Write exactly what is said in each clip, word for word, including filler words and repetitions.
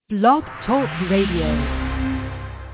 Blog Talk Radio.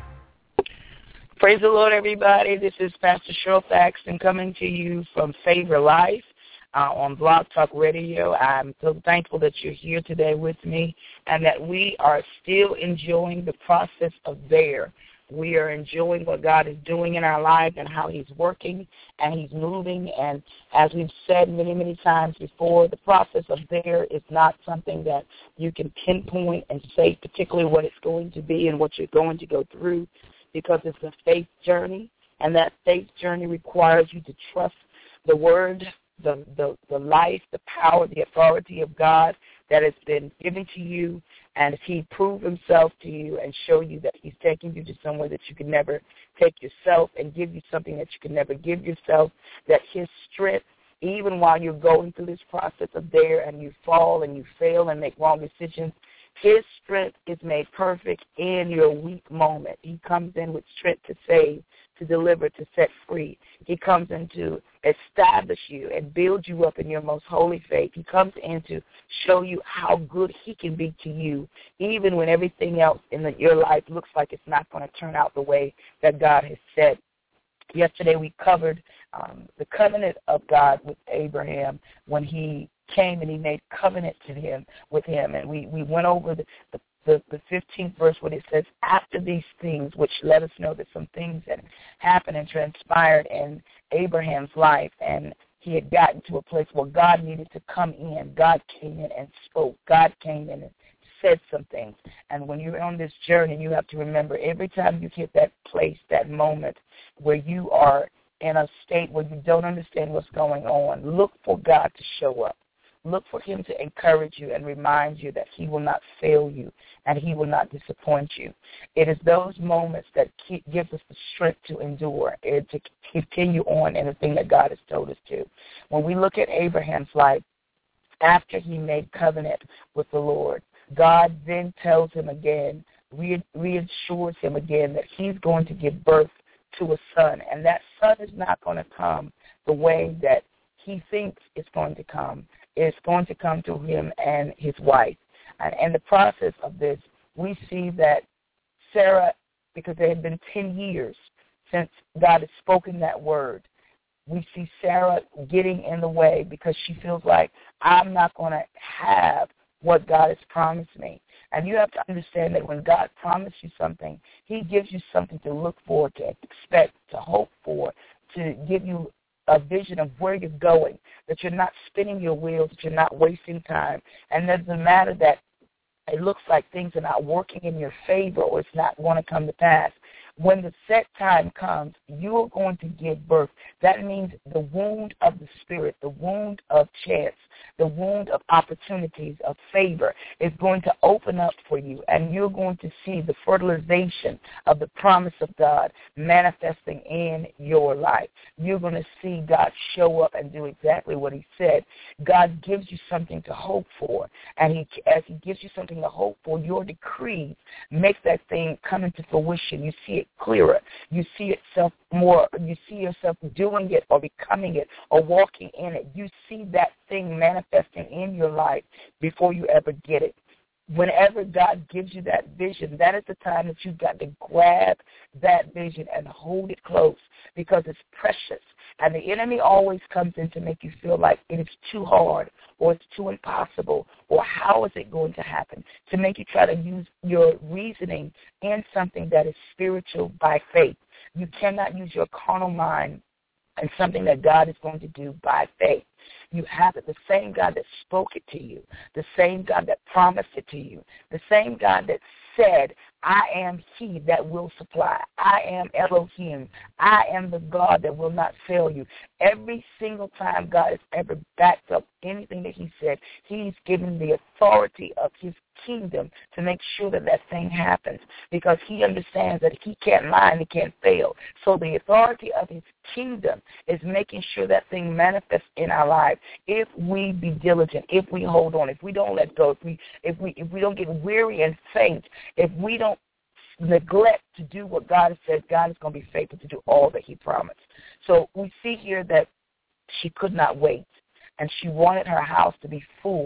Praise the Lord, everybody. This is Pastor Cheryl Thaxton coming to you from Favor Life uh, on Blog Talk Radio. I'm so thankful that you're here today with me and that we are still enjoying the process of there. We are enjoying what God is doing in our lives and how he's working and he's moving. And as we've said many, many times before, the process of there is not something that you can pinpoint and say particularly what it's going to be and what you're going to go through, because it's a faith journey, and that faith journey requires you to trust the word, the, the, the life, the power, the authority of God that has been given to you, and if he prove himself to you and show you that he's taking you to somewhere that you can never take yourself and give you something that you can never give yourself, that his strength, even while you're going through this process of there and you fall and you fail and make wrong decisions, his strength is made perfect in your weak moment. He comes in with strength to save, to deliver, to set free. He comes in to establish you and build you up in your most holy faith. He comes in to show you how good he can be to you, even when everything else in the, your life looks like it's not going to turn out the way that God has said. Yesterday we covered um, the covenant of God with Abraham when he came and he made covenant to him with him, and we, we went over the, the, the, the fifteenth verse where it says, after these things, which let us know that some things had happened and transpired in Abraham's life, and he had gotten to a place where God needed to come in. God came in and spoke. God came in and said some things. And when you're on this journey, you have to remember every time you hit that place, that moment where you are in a state where you don't understand what's going on, look for God to show up. Look for him to encourage you and remind you that he will not fail you and he will not disappoint you. It is those moments that keep, gives us the strength to endure and to continue on in the thing that God has told us to. When we look at Abraham's life, after he made covenant with the Lord, God then tells him again, re- reassures him again that he's going to give birth to a son, and that son is not going to come the way that he thinks it's going to come. It's going to come to him and his wife. And in the process of this, we see that Sarah, because it had been ten years since God had spoken that word, we see Sarah getting in the way because she feels like, I'm not going to have what God has promised me. And you have to understand that when God promised you something, he gives you something to look for, to expect, to hope for, to give you a vision of where you're going, that you're not spinning your wheels, that you're not wasting time. And it doesn't matter that it looks like things are not working in your favor or it's not going to come to pass. When the set time comes, you are going to give birth. That means the wound of the Spirit, the wound of chance, the wound of opportunities, of favor is going to open up for you, and you're going to see the fertilization of the promise of God manifesting in your life. You're going to see God show up and do exactly what he said. God gives you something to hope for, and he, as he gives you something to hope for, your decrees make that thing come into fruition. You see it clearer. You see yourself more. You see yourself doing it or becoming it or walking in it. You see that thing manifesting in your life before you ever get it. Whenever God gives you that vision, that is the time that you've got to grab that vision and hold it close because it's precious. And the enemy always comes in to make you feel like it is too hard or it's too impossible or how is it going to happen, to make you try to use your reasoning in something that is spiritual by faith. You cannot use your carnal mind in something that God is going to do by faith. You have it. The same God that spoke it to you, the same God that promised it to you, the same God that said, I am he that will supply. I am Elohim. I am the God that will not fail you. Every single time God has ever backed up anything that he said, he's given the authority of his kingdom to make sure that that thing happens because he understands that he can't lie and he can't fail. So the authority of his kingdom is making sure that thing manifests in our lives if we be diligent, if we hold on, if we don't let go, if we if we if we don't get weary and faint, if we don't neglect to do what God has said, God is going to be faithful to do all that he promised. So we see here that she could not wait, and she wanted her house to be full.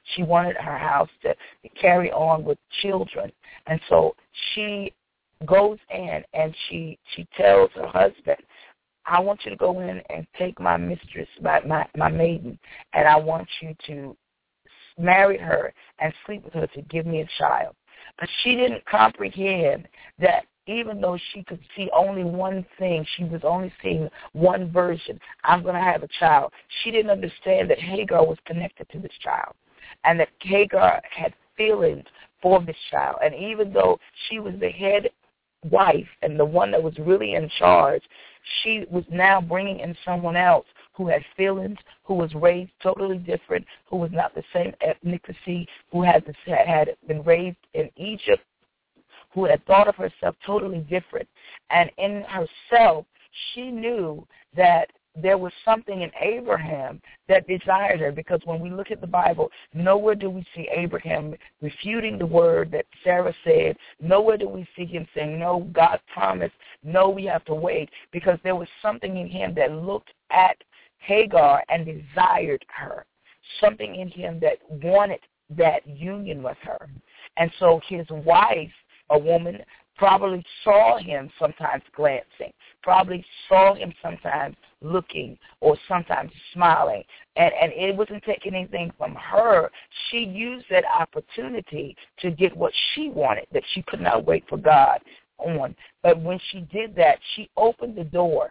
She wanted her house to carry on with children. And so she goes in and she, she tells her husband, I want you to go in and take my mistress, my, my, my maiden, and I want you to marry her and sleep with her to give me a child. But she didn't comprehend that even though she could see only one thing, she was only seeing one version, I'm going to have a child. She didn't understand that Hagar was connected to this child and that Hagar had feelings for this child. And even though she was the head wife and the one that was really in charge, she was now bringing in someone else who had feelings, who was raised totally different, who was not the same ethnicity, who had, this, had been raised in Egypt, who had thought of herself totally different. And in herself, she knew that there was something in Abraham that desired her, because when we look at the Bible, nowhere do we see Abraham refuting the word that Sarah said. Nowhere do we see him saying, no, God promised. No, we have to wait, because there was something in him that looked at Hagar and desired her, something in him that wanted that union with her. And so his wife, a woman, probably saw him sometimes glancing, probably saw him sometimes looking or sometimes smiling, and, and it wasn't taking anything from her. She used that opportunity to get what she wanted, that she could not wait for God on. But when she did that, she opened the door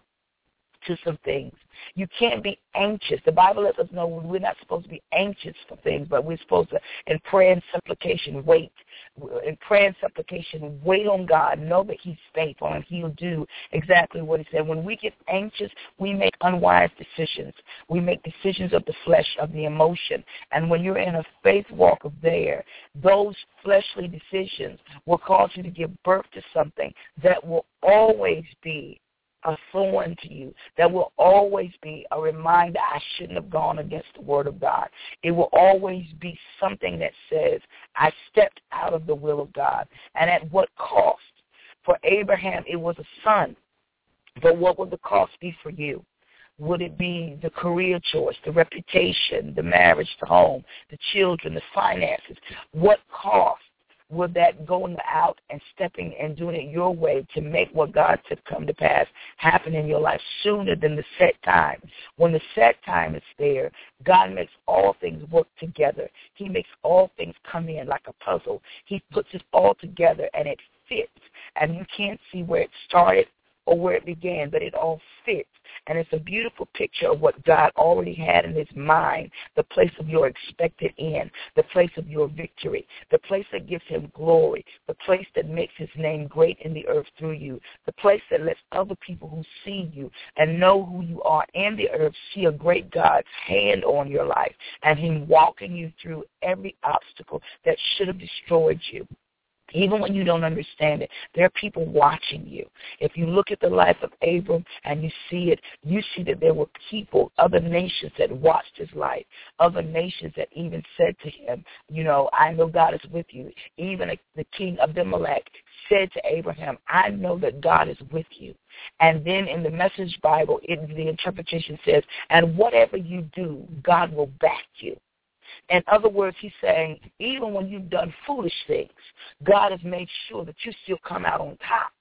to some things. You can't be anxious. The Bible lets us know we're not supposed to be anxious for things, but we're supposed to, in prayer and supplication, wait. In prayer and supplication, wait on God. Know that he's faithful and he'll do exactly what he said. When we get anxious, we make unwise decisions. We make decisions of the flesh, of the emotion. And when you're in a faith walk of there, those fleshly decisions will cause you to give birth to something that will always be a thorn to you, that will always be a reminder I shouldn't have gone against the word of God. It will always be something that says I stepped out of the will of God. And at what cost? For Abraham, it was a son. But what would the cost be for you? Would it be the career choice, the reputation, the marriage, the home, the children, the finances? What cost would that going out and stepping and doing it your way to make what God said come to pass happen in your life sooner than the set time? When the set time is there, God makes all things work together. He makes all things come in like a puzzle. He puts it all together and it fits. And you can't see where it started or where it began, but it all fits. And it's a beautiful picture of what God already had in his mind, the place of your expected end, the place of your victory, the place that gives him glory, the place that makes his name great in the earth through you, the place that lets other people who see you and know who you are in the earth see a great God's hand on your life and him walking you through every obstacle that should have destroyed you. Even when you don't understand it, there are people watching you. If you look at the life of Abram and you see it, you see that there were people, other nations that watched his life, other nations that even said to him, you know, I know God is with you. Even the king Abimelech said to Abraham, I know that God is with you. And then in the Message Bible, it, the interpretation says, and whatever you do, God will back you. In other words, he's saying, even when you've done foolish things, God has made sure that you still come out on top.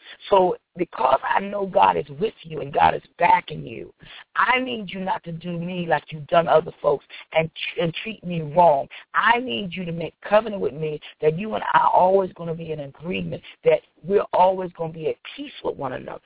So because I know God is with you and God is backing you, I need you not to do me like you've done other folks and, and treat me wrong. I need you to make covenant with me that you and I are always going to be in agreement, that we're always going to be at peace with one another.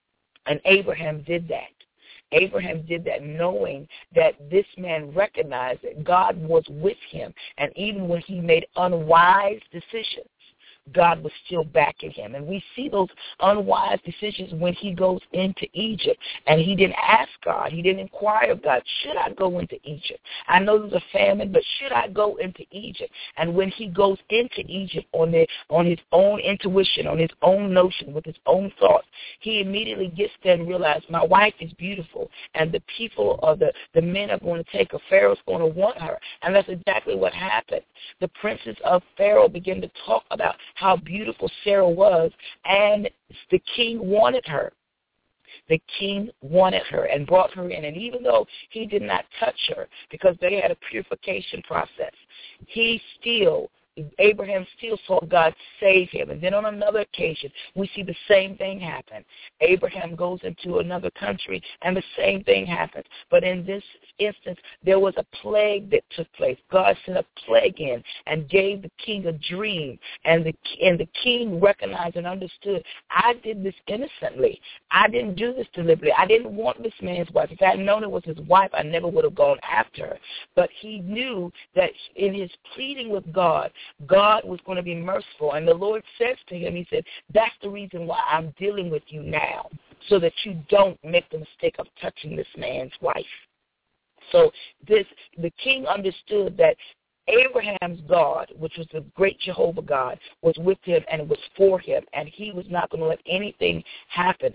And Abraham did that. Abraham did that knowing that this man recognized that God was with him. And even when he made unwise decisions, God was still backing him. And we see those unwise decisions when he goes into Egypt. And he didn't ask God. He didn't inquire of God, should I go into Egypt? I know there's a famine, but should I go into Egypt? And when he goes into Egypt on, the, on his own intuition, on his own notion, with his own thoughts, he immediately gets there and realizes, my wife is beautiful, and the people or the, the men are going to take her. Pharaoh's going to want her. And that's exactly what happened. The princes of Pharaoh began to talk about how beautiful Sarah was, and the king wanted her. The king wanted her and brought her in. And even though he did not touch her because they had a purification process, he still, Abraham still saw God save him. And then on another occasion, we see the same thing happen. Abraham goes into another country, and the same thing happens. But in this instance, there was a plague that took place. God sent a plague in and gave the king a dream. And the, and the king recognized and understood, I did this innocently. I didn't do this deliberately. I didn't want this man's wife. If I had known it was his wife, I never would have gone after her. But he knew that in his pleading with God, God was going to be merciful. And the Lord says to him, he said, that's the reason why I'm dealing with you now, so that you don't make the mistake of touching this man's wife. So this, the king understood that Abraham's God, which was the great Jehovah God, was with him and it was for him, and he was not going to let anything happen.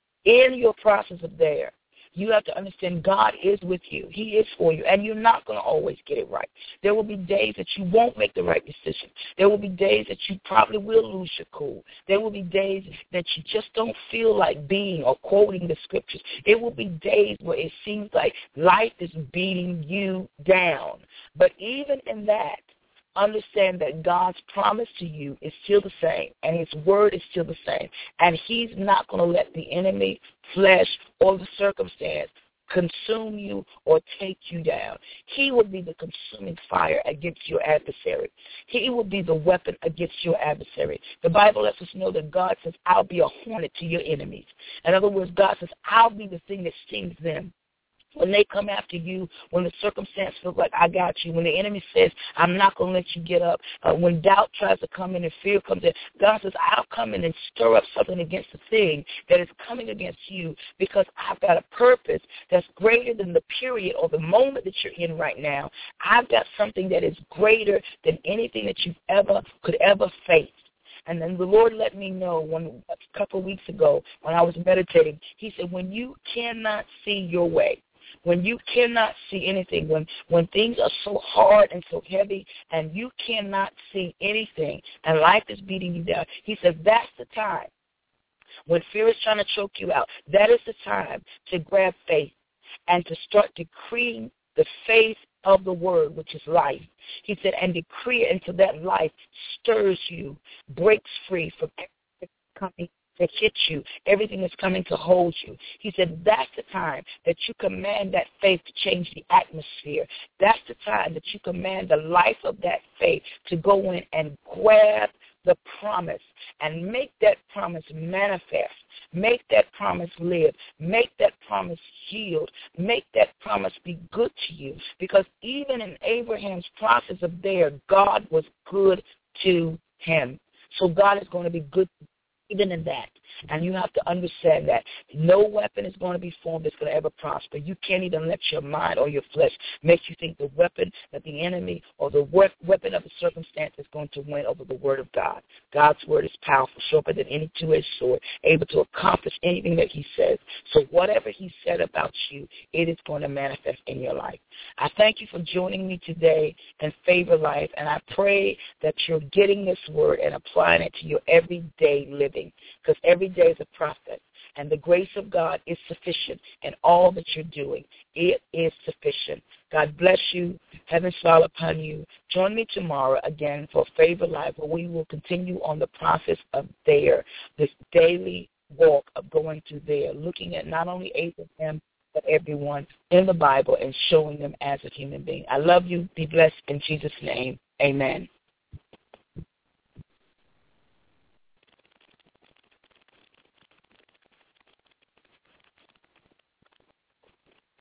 In your process of there, you have to understand God is with you. He is for you, and you're not going to always get it right. There will be days that you won't make the right decision. There will be days that you probably will lose your cool. There will be days that you just don't feel like being or quoting the scriptures. It will be days where it seems like life is beating you down. But even in that, understand that God's promise to you is still the same, and his word is still the same. And he's not going to let the enemy, flesh, or the circumstance consume you or take you down. He will be the consuming fire against your adversary. He will be the weapon against your adversary. The Bible lets us know that God says, I'll be a hornet to your enemies. In other words, God says, I'll be the thing that stings them. When they come after you, when the circumstance feels like I got you, when the enemy says, I'm not going to let you get up, uh, when doubt tries to come in and fear comes in, God says, I'll come in and stir up something against the thing that is coming against you, because I've got a purpose that's greater than the period or the moment that you're in right now. I've got something that is greater than anything that you've ever could ever face. And then the Lord let me know one, a couple of weeks ago when I was meditating, he said, when you cannot see your way, when you cannot see anything, when, when things are so hard and so heavy and you cannot see anything and life is beating you down, he said that's the time. When fear is trying to choke you out, that is the time to grab faith and to start decreeing the faith of the word, which is life. He said, and decree it until that life stirs you, breaks free from everything coming that hit you, everything that's coming to hold you. He said that's the time that you command that faith to change the atmosphere. That's the time that you command the life of that faith to go in and grab the promise and make that promise manifest. Make that promise live. Make that promise yield. Make that promise be good to you. Because even in Abraham's process of there, God was good to him. So God is going to be good even in that. And you have to understand that no weapon is going to be formed that's going to ever prosper. You can't even let your mind or your flesh make you think the weapon that the enemy or the weapon of the circumstance is going to win over the word of God. God's word is powerful, sharper than any two-edged sword, able to accomplish anything that he says. So whatever he said about you, it is going to manifest in your life. I thank you for joining me today in Favor Life, and I pray that you're getting this word and applying it to your everyday living, because every day is a process, and the grace of God is sufficient in all that you're doing. It is sufficient. God bless you. Heaven smile upon you. Join me tomorrow again for Favor Life, where we will continue on the process of there, this daily walk of going through there, looking at not only Abraham, but everyone in the Bible and showing them as a human being. I love you. Be blessed in Jesus' name. Amen.